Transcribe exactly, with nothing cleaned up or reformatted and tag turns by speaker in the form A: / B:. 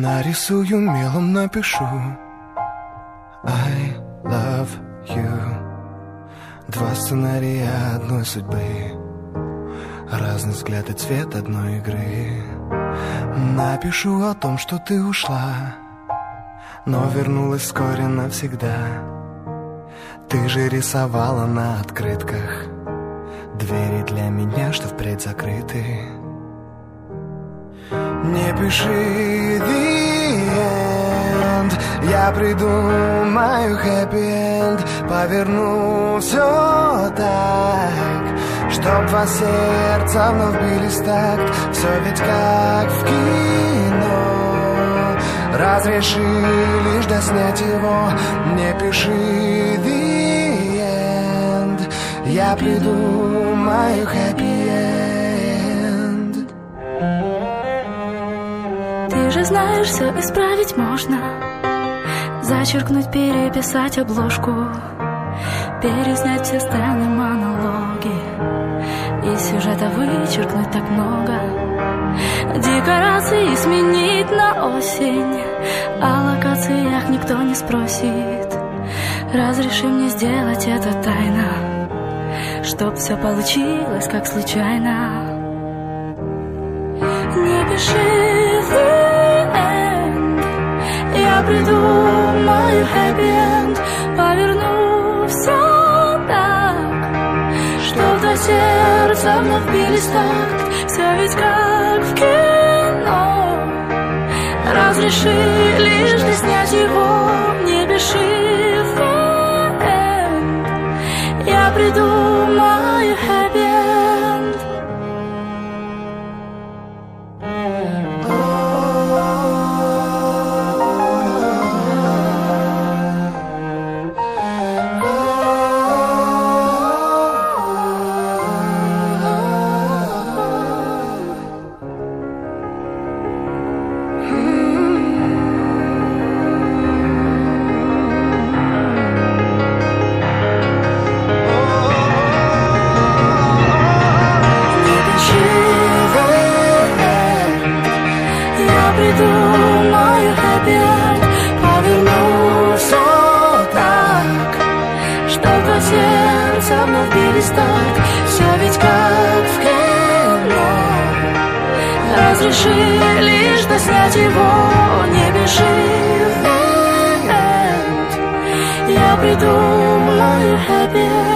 A: Нарисую мелом, напишу I love you. Два сценария одной судьбы, разный взгляд и цвет одной игры. Напишу о том, что ты ушла, но вернулась вскоре навсегда. Ты же рисовала на открытках двери для меня, что впредь закрыты. Не пиши the end, я придумаю happy end. Поверну все так, чтоб два сердца вновь бились в такт. Все ведь как в кино, разреши лишь доснять его. Не пиши the end, я придумаю happy end.
B: Ты же знаешь, все исправить можно. Зачеркнуть, переписать обложку, переснять все сцены, монологи, и сюжета вычеркнуть так много. Декорации сменить на осень, о локациях никто не спросит. Разреши мне сделать это тайно, чтоб все получилось как случайно. Не пиши the end, я придумаю happy end. Поверну все так, чтоб до сердца вновь бились в такт. Все ведь как в кино, разреши лишь доснять его. Не пиши the end, я придумаю happy end. Придумаю happy end, поверну все так, чтоб два сердца вновь бились в такт. Все ведь как в кино, разреши лишь доснять его. Не пиши the end, я придумаю happy end.